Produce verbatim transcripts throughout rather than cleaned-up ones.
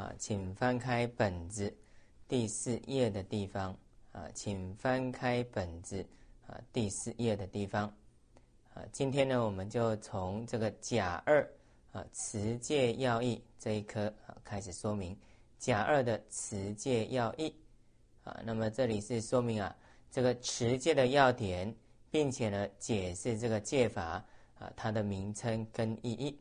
啊，请翻开本子第四页的地方啊，请翻开本子啊第四页的地方啊。今天呢，我们就从这个甲二啊持戒要义这一科啊开始说明甲二的持戒要义啊。那么这里是说明啊这个持戒的要点，并且呢解释这个戒法啊它的名称跟意义。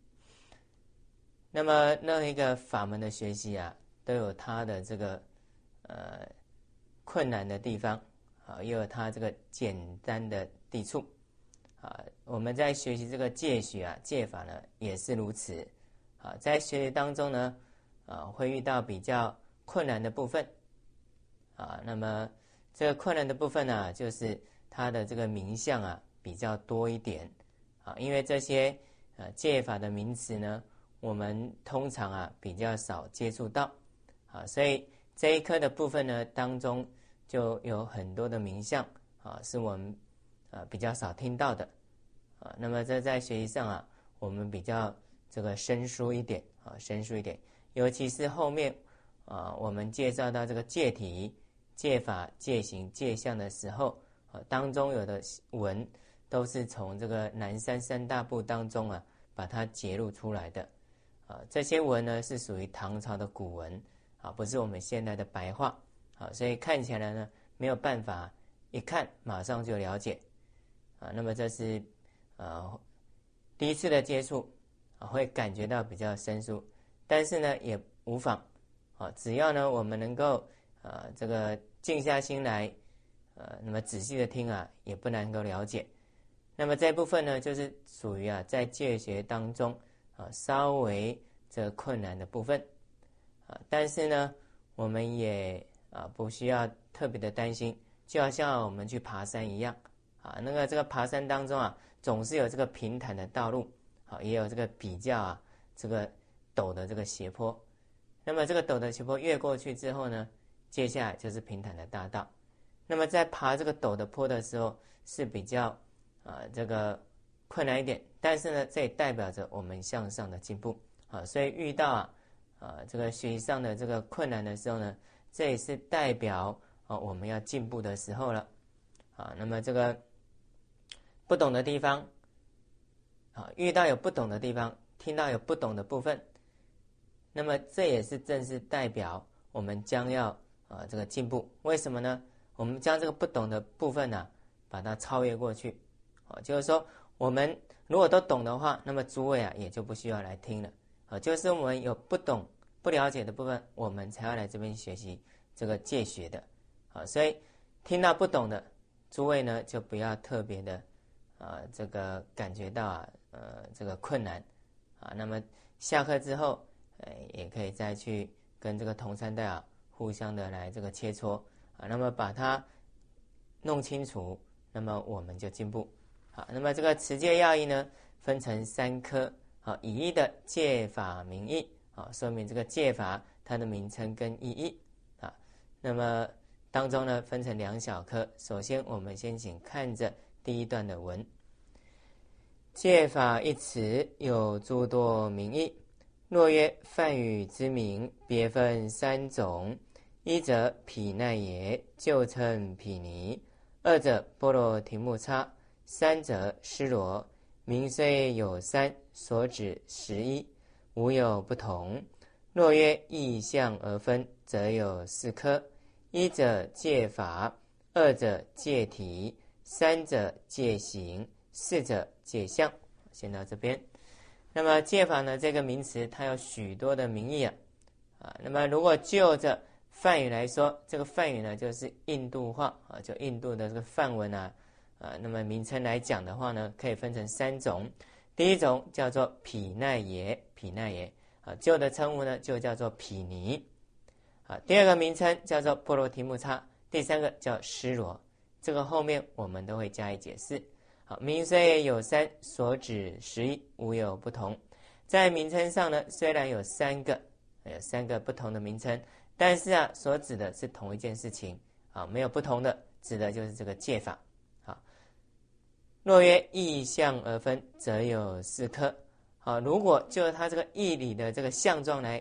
那么那一个法门的学习啊，都有它的这个呃困难的地方啊，也有它这个简单的地处啊。我们在学习这个戒学啊，戒法呢也是如此啊。在学习当中呢，啊会遇到比较困难的部分啊。那么这个困难的部分呢、啊，就是它的这个名相啊比较多一点啊，因为这些呃戒法的名词呢，我们通常啊比较少接触到啊，所以这一科的部分呢当中就有很多的名相啊是我们啊比较少听到的啊。那么这在学习上啊，我们比较这个生疏一点啊，生疏一点，尤其是后面啊我们介绍到这个戒体、戒法、戒行、戒相的时候啊，当中有的文都是从这个南山三大部当中啊把它揭露出来的。啊，这些文呢是属于唐朝的古文啊，不是我们现在的白话啊，所以看起来呢没有办法一看马上就了解啊。那么这是呃第一次的接触啊，会感觉到比较生疏，但是呢也无妨啊，只要呢我们能够呃这个静下心来呃那么仔细的听啊，也不能够了解。那么这部分呢就是属于啊在戒学当中啊，稍微这个困难的部分啊，但是呢，我们也啊不需要特别的担心，就好像我们去爬山一样啊，那个这个爬山当中啊，总是有这个平坦的道路啊，也有这个比较啊这个陡的这个斜坡。那么这个陡的斜坡越过去之后呢，接下来就是平坦的大道。那么在爬这个陡的坡的时候是比较啊这个困难一点，但是呢，这也代表着我们向上的进步啊。所以遇到啊，啊这个学习上的这个困难的时候呢，这也是代表啊我们要进步的时候了啊。那么这个不懂的地方啊，遇到有不懂的地方，听到有不懂的部分，那么这也是正是代表我们将要啊这个进步。为什么呢？我们将这个不懂的部分呢、啊，把它超越过去啊，就是说。我们如果都懂的话，那么诸位啊也就不需要来听了啊。就是我们有不懂、不了解的部分，我们才要来这边学习这个戒学的啊。所以听到不懂的，诸位呢就不要特别的啊这个感觉到啊呃这个困难啊。那么下课之后，呃也可以再去跟这个同参代啊互相的来这个切磋啊。那么把它弄清楚，那么我们就进步。好，那么这个持戒要义呢，分成三科。好，以一的戒法名义，好，说明这个戒法它的名称跟意义。啊，那么当中呢，分成两小科。首先，我们先请看着第一段的文。戒法一词有诸多名义，若曰梵语之名，别分三种：一者毗奈耶，旧称毗尼；二者波罗提木叉。三者施罗，名虽有三，所指十一，无有不同。若曰异象而分，则有四科：一者戒法，二者戒体，三者戒行，四者戒相。先到这边。那么戒法呢，这个名词它有许多的名义啊。啊，那么如果就着梵语来说，这个梵语呢就是印度话啊，就印度的这个梵文啊。啊，那么名称来讲的话呢，可以分成三种。第一种叫做毗奈耶，毗奈耶啊，旧的称呼呢就叫做毗尼啊。第二个名称叫做波罗提木叉，第三个叫施罗，这个后面我们都会加以解释。好，名虽有三，所指十一，无有不同。在名称上呢，虽然有三个，有三个不同的名称，但是啊，所指的是同一件事情啊，没有不同的，指的就是这个戒法。若曰异象而分，则有四科。好，如果就它这个义理的这个相状来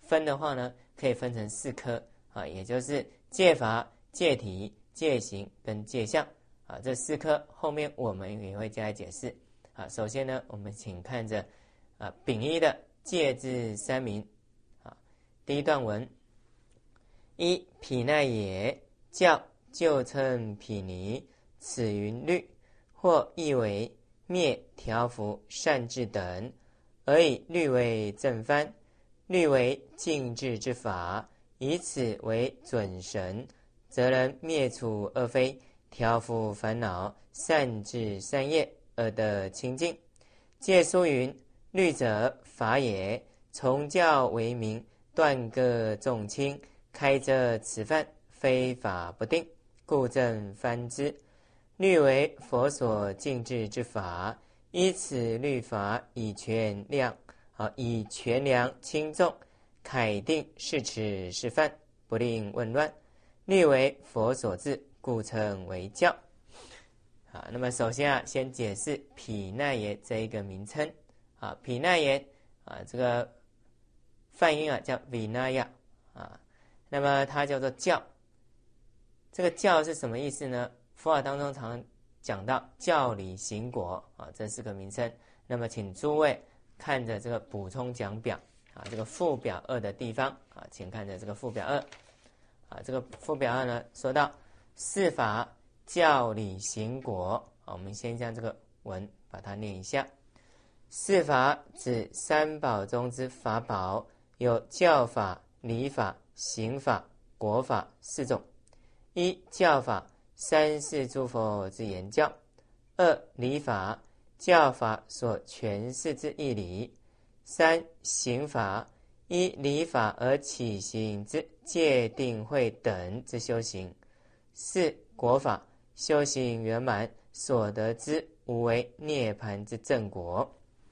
分的话呢，可以分成四科啊，也就是戒法、戒体、戒行跟戒相啊，这四科后面我们也会加以解释啊。首先呢，我们请看着啊丙一的戒字三名啊，第一段文：一毗奈耶，教就称毗尼，此云律，或译为灭调伏善智等，而以律为正幡，律为静智之法，以此为准绳，则能灭除恶非，调伏烦恼，善智善业，而得清净。戒书云：律者法也，从教为名，断各重轻，开遮此犯，非法不定，故正幡之。律为佛所禁制之法，依此律法以权量啊，以权量轻重，楷定是耻是犯，不令紊乱。律为佛所制，故称为教。啊，那么首先啊，先解释毗奈耶这一个名称啊，毗奈耶啊，这个梵音啊叫 Vinaya 啊，那么它叫做教。这个教是什么意思呢？佛法当中常讲到教理行果啊，这四个名称。那么请诸位看着这个补充讲表啊，这个附表二的地方啊，请看着这个附表二啊，这个附表二呢说到四法教理行果啊，我们先将这个文把它念一下。四法指三宝中之法宝，有教法、理法、行法、果法四种。一教法，三世诸佛之言教；二理法，教法所诠释之义理；三行法，依理法而起行之戒定慧等之修行；四果法，修行圆满所得之无为涅槃之正果。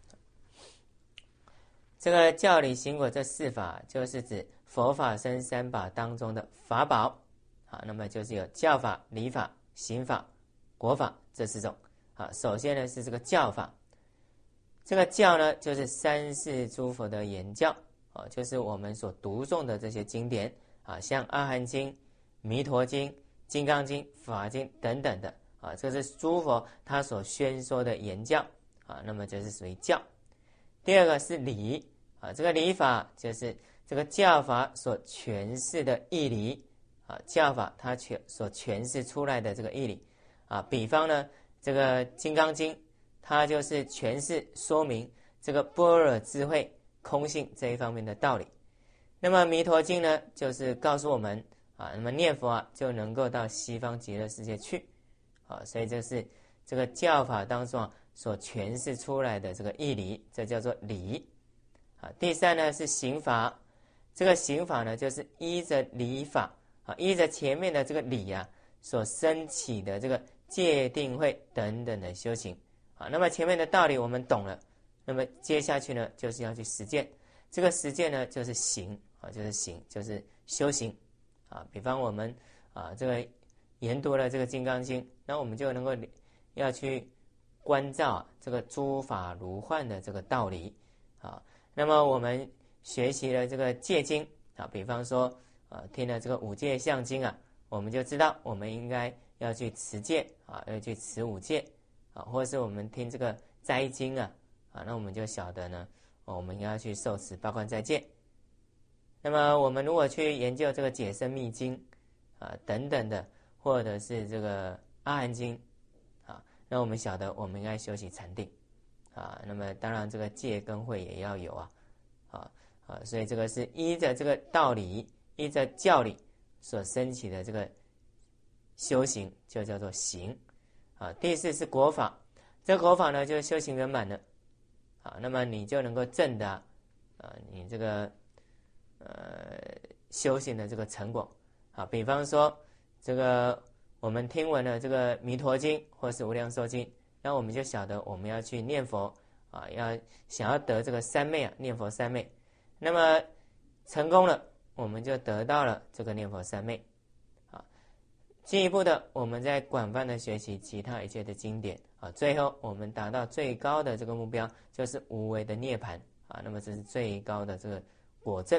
这个教理行果这四法，就是指佛法僧三宝当中的法宝。好，那么就是有教法、理法、行法、果法这四种。好，首先呢是这个教法，这个教呢就是三世诸佛的言教啊，就是我们所读诵的这些经典啊，像阿含经、弥陀经、金刚经、法经等等的啊，这是诸佛他所宣说的言教啊，那么这是属于教。第二个是理啊，这个理法就是这个教法所诠释的义理。啊，教法它全所诠释出来的这个义理啊，比方呢，这个《金刚经》，它就是诠释说明这个般若智慧、空性这一方面的道理。那么《弥陀经》呢，就是告诉我们啊，那么念佛啊，就能够到西方极乐世界去啊，所以这是这个教法当中啊所诠释出来的这个义理，这叫做理啊。第三呢是行法，这个行法呢，就是依着理法。啊，依着前面的这个理啊，所升起的这个戒定慧等等的修行啊，那么前面的道理我们懂了，那么接下去呢，就是要去实践。这个实践呢，就是行啊，就是行，就是修行啊。比方我们啊，这个研读了这个《金刚经》，那我们就能够要去关照啊这个诸法如幻的这个道理啊。那么我们学习了这个戒经啊，比方说。啊，听了这个五戒相经啊，我们就知道我们应该要去持戒啊，要去持五戒啊，或者是我们听这个斋经啊，啊，那我们就晓得呢，我们要去受持八关斋戒。那么我们如果去研究这个解深密经啊等等的，或者是这个阿含经啊，那我们晓得我们应该修习禅定啊。那么当然这个戒跟慧也要有啊，啊啊，所以这个是依着这个道理。依着教理所升起的这个修行，就叫做行啊。第四是果法，这个果法呢，就是修行圆满了啊。那么你就能够证得啊，你这个呃修行的这个成果啊。比方说，这个我们听闻了这个弥陀经或是无量寿经，那我们就晓得我们要去念佛啊，要想要得这个三昧啊，念佛三昧。那么成功了。我们就得到了这个念佛三昧啊。进一步的，我们在广泛的学习其他一切的经典啊，最后我们达到最高的这个目标，就是无为的涅槃啊。那么这是最高的这个果证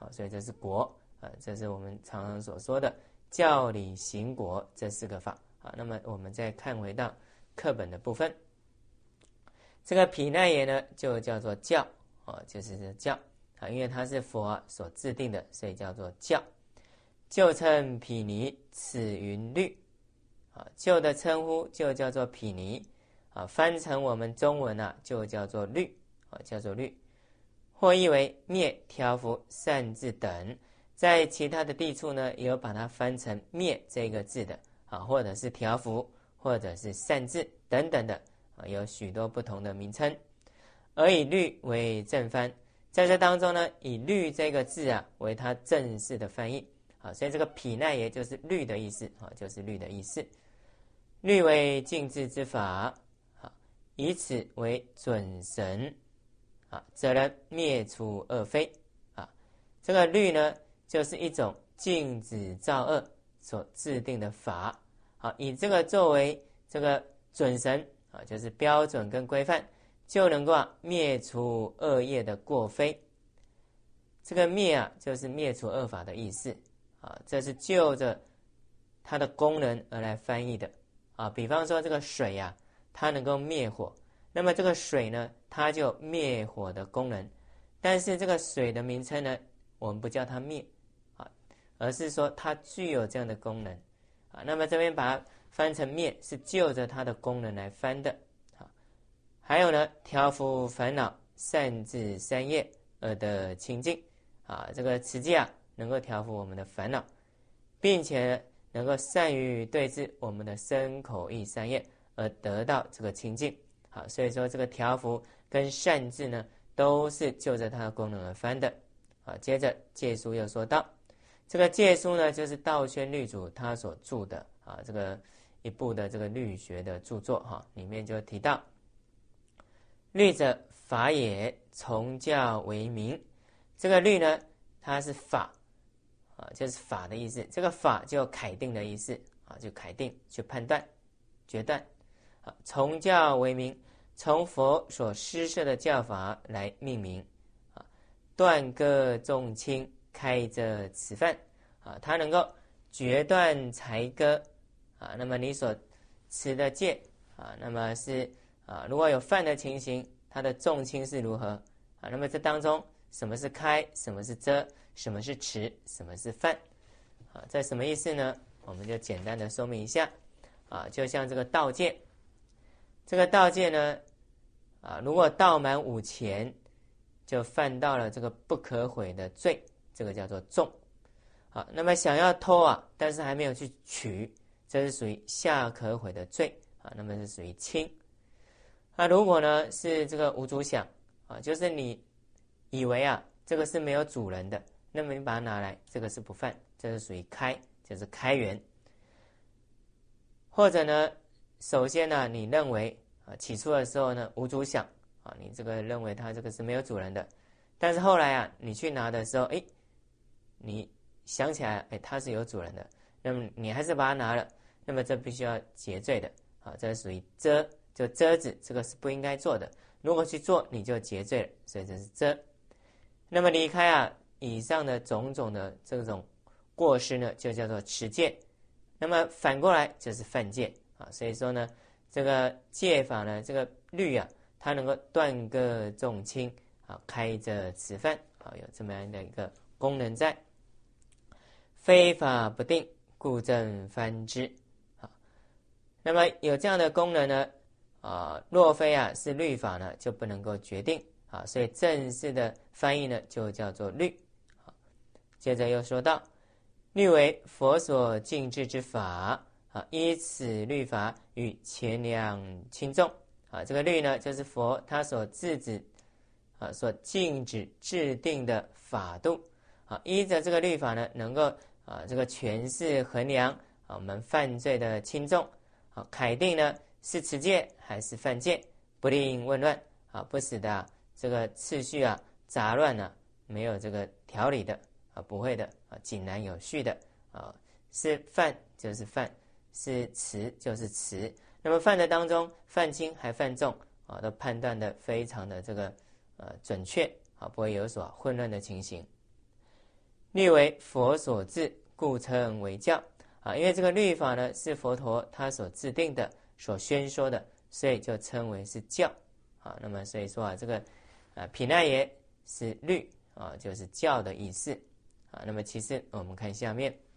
啊，所以这是国啊，这是我们常常所说的教理行国这四个法啊。那么我们再看回到课本的部分，这个毗奈耶呢就叫做教啊，就是这教啊，因为它是佛所制定的，所以叫做教。旧称毗尼，此云律啊，旧的称呼就叫做毗尼啊，翻成我们中文啊就叫做律啊，叫做律，或译为灭、调伏、善智等。在其他的地处呢，也有把它翻成灭这个字的啊，或者是调伏，或者是善智等等的啊，有许多不同的名称。而以律为正翻，在这当中呢，以律这个字啊为它正式的翻译啊，所以这个毗奈耶就是律的意思啊，就是律的意思。律为尽智之法啊，以此为准绳啊，则能灭除恶非啊。这个律呢，就是一种禁止造恶所制定的法啊，以这个作为这个准绳啊，就是标准跟规范，就能够啊灭除恶业的过非。这个灭啊，就是灭除恶法的意思啊，这是就着它的功能而来翻译的啊。比方说这个水啊，它能够灭火，那么这个水呢，它就有灭火的功能。但是这个水的名称呢，我们不叫它灭啊，而是说它具有这样的功能啊。那么这边把它翻成灭，是就着它的功能来翻的啊。还有呢，调伏烦恼，善智三业而得清净啊。这个持戒啊，能够调伏我们的烦恼，并且能够善于对治我们的身口意三业，而得到这个清净。好，所以说这个调伏跟善智呢，都是就着它的功能而翻的。好，接着戒书又说到，这个戒书呢，就是道宣律主他所著的啊，这个一部的这个律学的著作哈，里面就提到，律者法也，从教为名。这个律呢，它是法啊，就是法的意思。这个法就楷定的意思啊，就楷定去判断、决断。啊，从教为名，从佛所施设的教法来命名啊，断割重轻，开遮此犯啊，它能够决断裁割啊。那么你所持的戒啊，那么是啊，如果有犯的情形，它的重轻是如何啊？那么这当中什么是开，什么是遮，什么是持，什么是犯啊？这什么意思呢？我们就简单的说明一下啊，就像这个盗戒。这个盗戒呢，啊，如果盗满五钱，就犯到了这个不可悔的罪，这个叫做重。啊，那么想要偷啊，但是还没有去取，这是属于下可悔的罪啊，那么是属于轻。那如果呢是这个无主想啊，就是你以为啊这个是没有主人的，那么你把它拿来，这个是不犯，这是属于开，就是开源。或者呢，首先呢，你认为啊，起初的时候呢，无主想啊，你这个认为它这个是没有主人的，但是后来啊，你去拿的时候，哎，你想起来，哎，它是有主人的，那么你还是把它拿了，那么这必须要结罪的啊，这是属于遮，就遮止，这个是不应该做的。如果去做，你就结罪了，所以这是遮。那么离开啊以上的种种的这种过失呢，就叫做持戒。那么反过来就是犯戒啊，所以说呢，这个戒法呢，这个律啊，它能够断割重轻啊，开遮此犯啊，有这么样的一个功能在。非法不定，故正翻之啊。那么有这样的功能呢，啊，若非啊是律法呢，就不能够决定啊，所以正式的翻译呢，就叫做律。啊，接着又说到。律为佛所禁制之法啊，依此律法与前两轻重啊。这个律呢，就是佛他所制止啊，所禁止制定的法度啊。依着这个律法呢，能够啊这个权势衡量啊我们犯罪的轻重啊，楷定呢是持戒还是犯戒，不令混乱啊，不使得、啊、这个次序啊杂乱呢、啊，没有这个条理的。啊，不会的啊，井然有序的啊，是犯就是犯，是持就是持。那么犯的当中，犯轻还犯重啊，都判断的非常的这个呃准确啊，不会有所混乱的情形。 律为佛所制，故称为教啊。因为这个律法呢是佛陀他所制定的、所宣说的，所以就称为是教啊。那么所以说啊，这个啊毗奈耶是律啊，就是教的意思啊。那么其实我们看下面